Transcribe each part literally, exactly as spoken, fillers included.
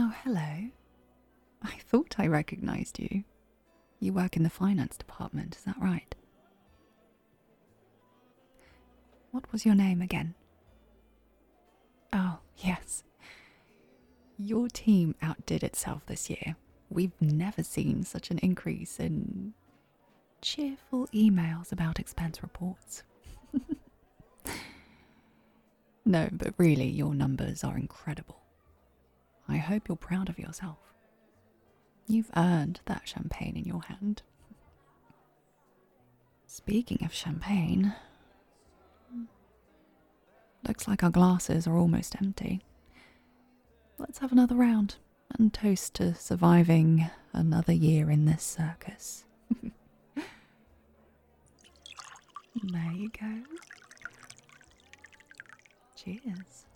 Oh, hello. I thought I recognized you. You work in the finance department, is that right? What was your name again? Oh, yes. Your team outdid itself this year. We've never seen such an increase in cheerful emails about expense reports. No, but really, your numbers are incredible. I hope you're proud of yourself. You've earned that champagne in your hand. Speaking of champagne, looks like our glasses are almost empty. Let's have another round and toast to surviving another year in this circus. There you go. Cheers.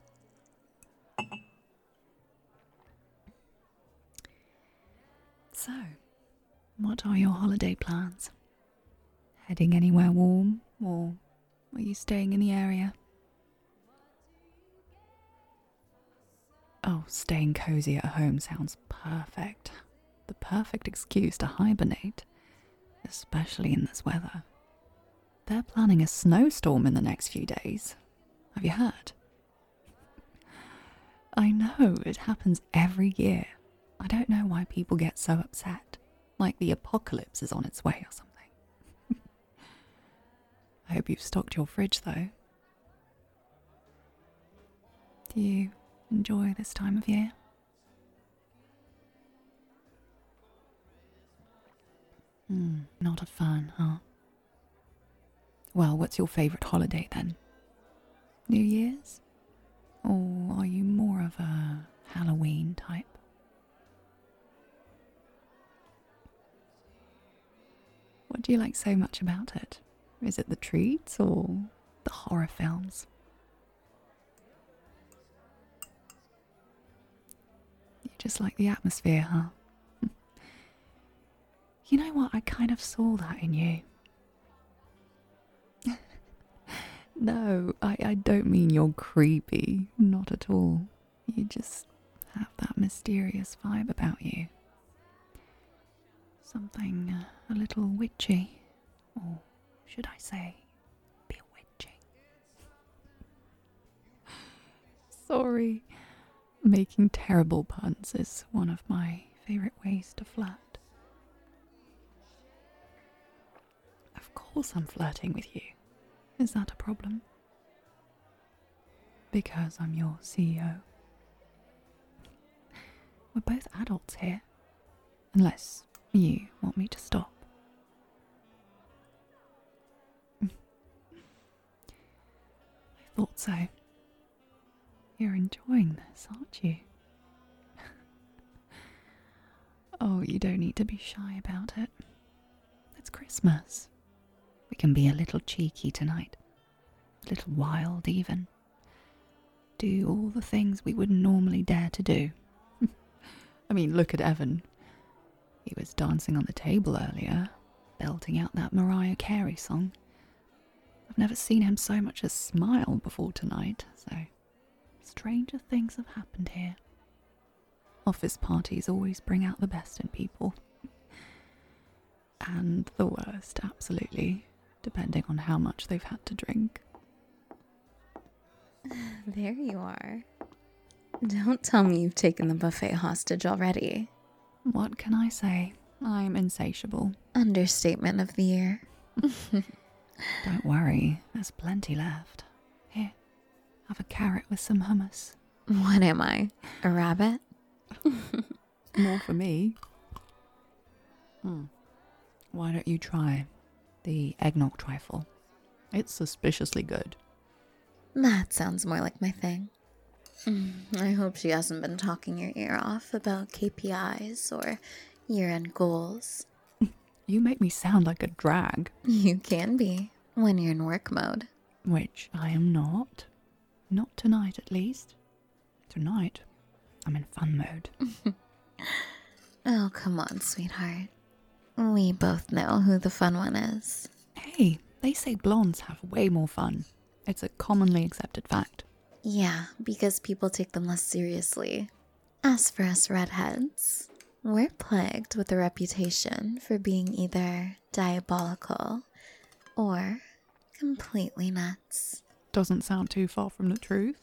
So, what are your holiday plans? Heading anywhere warm, or are you staying in the area? Oh, staying cozy at home sounds perfect. The perfect excuse to hibernate, especially in this weather. They're planning a snowstorm in the next few days. Have you heard? I know, it happens every year. I don't know why people get so upset, like the apocalypse is on its way or something. I hope you've stocked your fridge, though. Do you enjoy this time of year? Hmm, not a fan, huh? Well, what's your favourite holiday then? New Year's? Or are you more of a Halloween type? What do you like so much about it? Is it the treats or the horror films? You just like the atmosphere, huh? You know what? I kind of saw that in you. No, I, I don't mean you're creepy. Not at all. You just have that mysterious vibe about you. Something uh, a little witchy. Or should I say, bewitching? Sorry. Making terrible puns is one of my favourite ways to flirt. Of course I'm flirting with you. Is that a problem? Because I'm your C E O. We're both adults here. Unless you want me to stop. I thought so. You're enjoying this, aren't you? Oh, you don't need to be shy about it. It's Christmas. We can be a little cheeky tonight. A little wild, even. Do all the things we wouldn't normally dare to do. I mean, look at Evan. He was dancing on the table earlier, belting out that Mariah Carey song. I've never seen him so much as smile before tonight, so stranger things have happened here. Office parties always bring out the best in people. And the worst, absolutely, depending on how much they've had to drink. There you are. Don't tell me you've taken the buffet hostage already. What can I say? I'm insatiable. Understatement of the year. Don't worry, there's plenty left. Here, have a carrot with some hummus. What am I? A rabbit? More for me. Hmm. Why don't you try the eggnog trifle? It's suspiciously good. That sounds more like my thing. I hope she hasn't been talking your ear off about K P Is or year-end goals. You make me sound like a drag. You can be, when you're in work mode. Which I am not. Not tonight, at least. Tonight, I'm in fun mode. Oh, come on, sweetheart. We both know who the fun one is. Hey, they say blondes have way more fun. It's a commonly accepted fact. Yeah, because people take them less seriously. As for us redheads, we're plagued with a reputation for being either diabolical or completely nuts. Doesn't sound too far from the truth.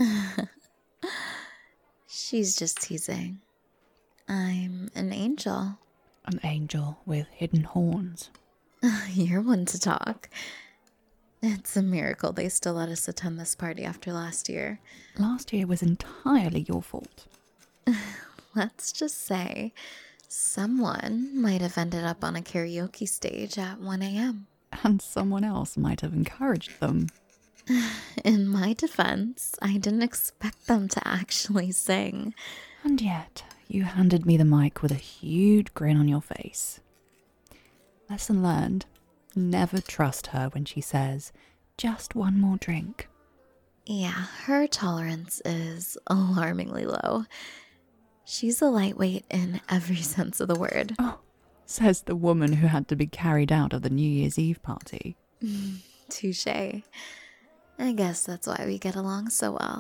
She's just teasing. I'm an angel. An angel with hidden horns. You're one to talk. It's a miracle they still let us attend this party after last year. Last year was entirely your fault. Let's just say someone might have ended up on a karaoke stage at one a.m. And someone else might have encouraged them. In my defense, I didn't expect them to actually sing. And yet, you handed me the mic with a huge grin on your face. Lesson learned. Never trust her when she says, just one more drink. Yeah, her tolerance is alarmingly low. She's a lightweight in every sense of the word. Oh, says the woman who had to be carried out of the New Year's Eve party. Touché. I guess that's why we get along so well.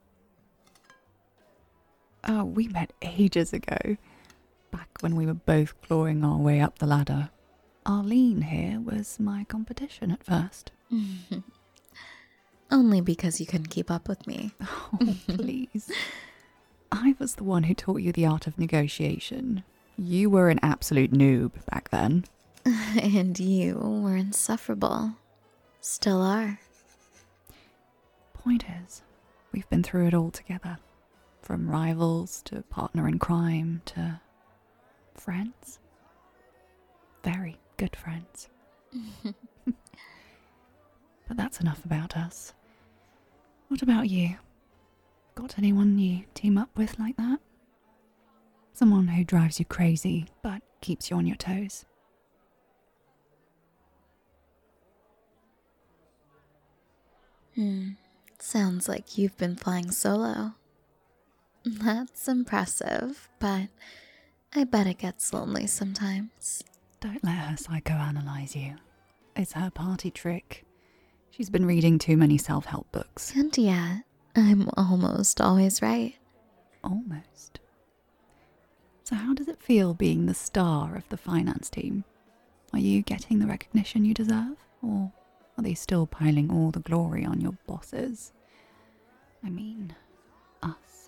Oh, we met ages ago. Back when we were both clawing our way up the ladder. Arlene here was my competition at first. Only because you couldn't keep up with me. Oh, please. I was the one who taught you the art of negotiation. You were an absolute noob back then. And you were insufferable. Still are. Point is, we've been through it all together. From rivals to partner in crime to friends. Very good friends. But that's enough about us. What about you? Got anyone you team up with like that? Someone who drives you crazy but keeps you on your toes. Hmm. Sounds like you've been flying solo. That's impressive, but I bet it gets lonely sometimes. Don't let her psychoanalyze you. It's her party trick. She's been reading too many self-help books. And yet, I'm almost always right. Almost. So how does it feel being the star of the finance team? Are you getting the recognition you deserve? Or are they still piling all the glory on your bosses? I mean, us.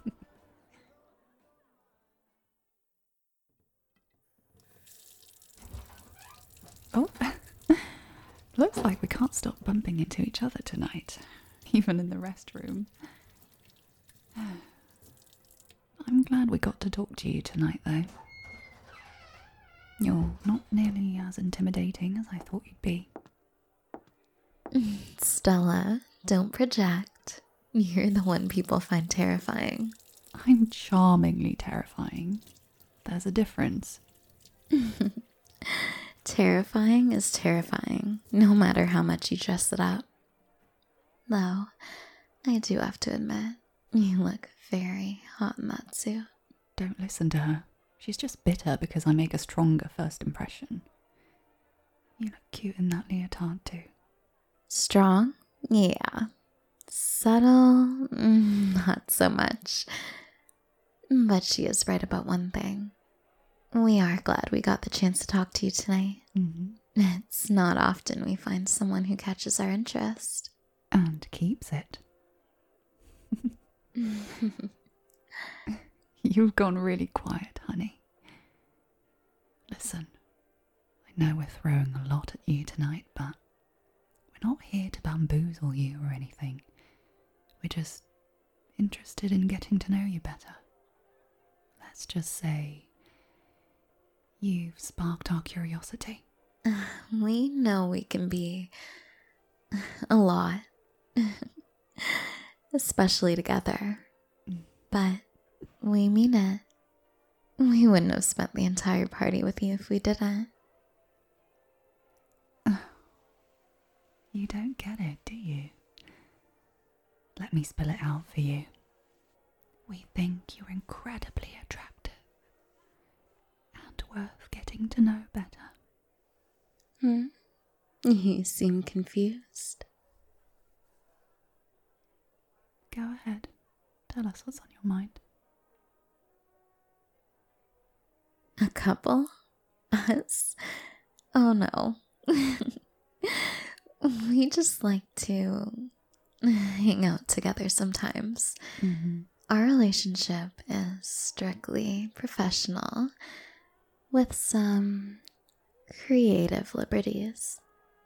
Oh, looks like we can't stop bumping into each other tonight, even in the restroom. I'm glad we got to talk to you tonight, though. You're not nearly as intimidating as I thought you'd be. Stella, don't project. You're the one people find terrifying. I'm charmingly terrifying. There's a difference. Terrifying is terrifying, no matter how much you dress it up. Though, I do have to admit, you look very hot in that suit. Don't listen to her. She's just bitter because I make a stronger first impression. You look cute in that leotard too. Strong? Yeah. Subtle? Mm, not so much. But she is right about one thing. We are glad we got the chance to talk to you tonight. Mm-hmm. It's not often we find someone who catches our interest. And keeps it. You've gone really quiet, honey. Listen, I know we're throwing a lot at you tonight, but we're not here to bamboozle you or anything. We're just interested in getting to know you better. Let's just say you've sparked our curiosity. We know we can be a lot, especially together, but we mean it. We wouldn't have spent the entire party with you if we didn't. You don't get it, do you? Let me spill it out for you. We think you're incredibly attractive and worth getting to know better. Hmm? You seem confused. Go ahead. Tell us what's on your mind. A couple? Us? Oh no. We just like to hang out together sometimes. Mm-hmm. Our relationship is strictly professional with some creative liberties.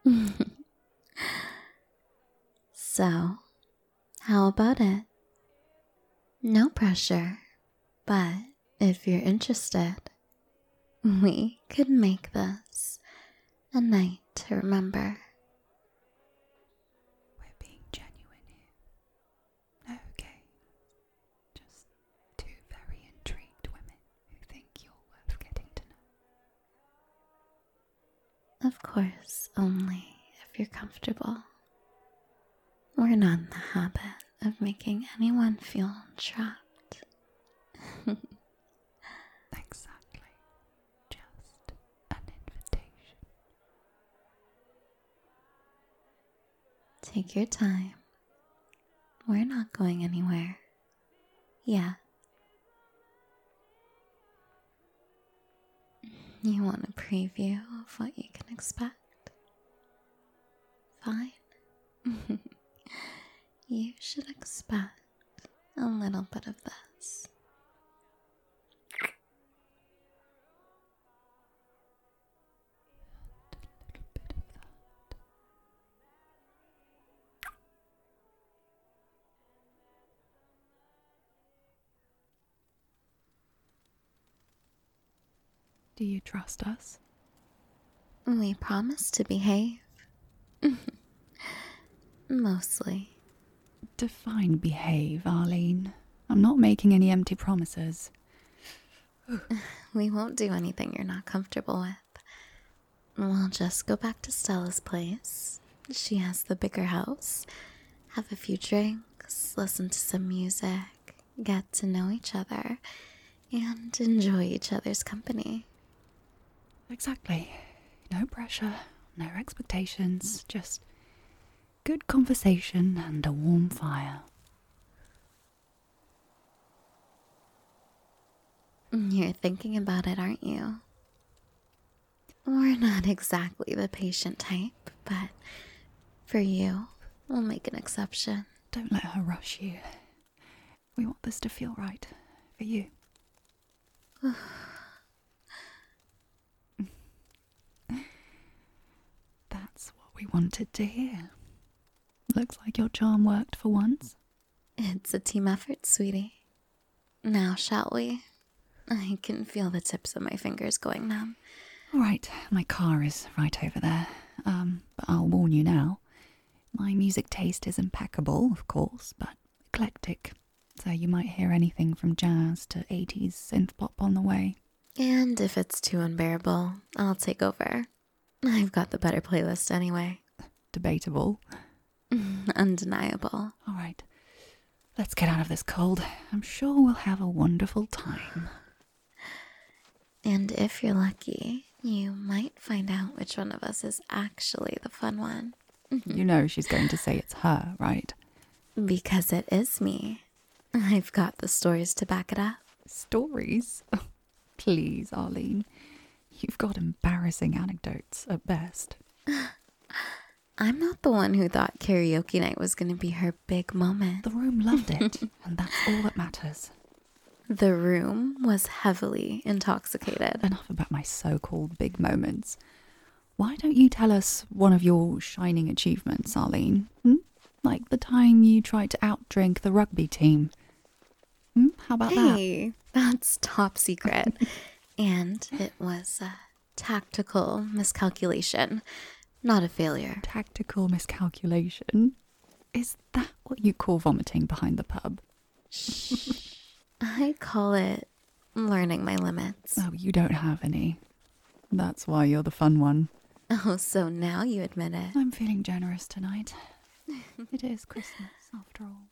So, how about it? No pressure, but if you're interested, we could make this a night to remember. We're being genuine here. Okay. Just two very intrigued women who think you're worth getting to know. Of course, only if you're comfortable. We're not in the habit of making anyone feel trapped. Exactly. Just an invitation. Take your time. We're not going anywhere. Yeah. You want a preview of what you can expect? Fine. You should expect a little bit of this. A little bit of that. Do you trust us? We promise to behave. Mostly. Define behave, Arlene. I'm not making any empty promises. We won't do anything you're not comfortable with. We'll just go back to Stella's place. She has the bigger house. Have a few drinks, listen to some music, get to know each other, and enjoy each other's company. Exactly. No pressure, no expectations, just good conversation and a warm fire. You're thinking about it, aren't you? We're not exactly the patient type, but for you, we'll make an exception. Don't let her rush you. We want this to feel right for you. That's what we wanted to hear. Looks like your charm worked for once. It's a team effort, sweetie. Now, shall we? I can feel the tips of my fingers going numb. All right, my car is right over there. Um, but I'll warn you now. My music taste is impeccable, of course, but eclectic. So you might hear anything from jazz to eighties synth pop on the way. And if it's too unbearable, I'll take over. I've got the better playlist anyway. Debatable. Undeniable. All right, let's get out of this cold. I'm sure we'll have a wonderful time. And if you're lucky, you might find out which one of us is actually the fun one. You know she's going to say it's her, right? Because it is me. I've got the stories to back it up. Stories? Oh, please, Arlene. You've got embarrassing anecdotes at best. I'm not the one who thought karaoke night was going to be her big moment. The room loved it, and that's all that matters. The room was heavily intoxicated. Enough about my so-called big moments. Why don't you tell us one of your shining achievements, Arlene? Hmm? Like the time you tried to outdrink the rugby team. Hmm? How about that? Hey, that's top secret. And it was a tactical miscalculation, not a failure. Tactical miscalculation? Is that what you call vomiting behind the pub? Shh. I call it learning my limits. Oh, you don't have any. That's why you're the fun one. Oh, so now you admit it. I'm feeling generous tonight. It is Christmas, after all.